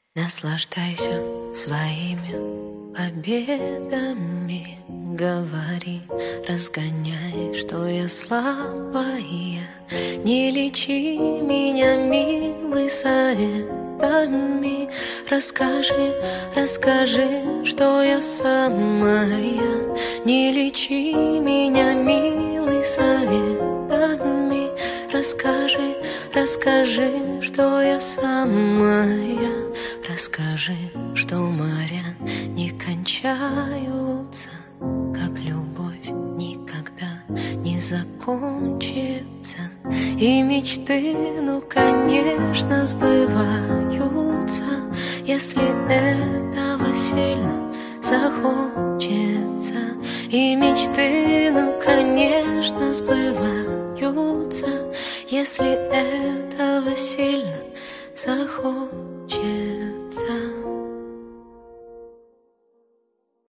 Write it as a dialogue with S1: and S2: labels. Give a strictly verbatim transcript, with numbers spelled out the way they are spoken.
S1: Наслаждайся своими победами, говори, разгоняй, что я слабая. Не лечи меня, милый, советами. Расскажи, расскажи, что я самая. Не лечи меня, милый, советами. Расскажи, расскажи, что я самая. Расскажи, что моря не кончаются, как любовь никогда не закончится. И мечты, ну, конечно, сбываются, если этого сильно захочется. И мечты, ну, конечно, сбываются, если этого сильно захочется.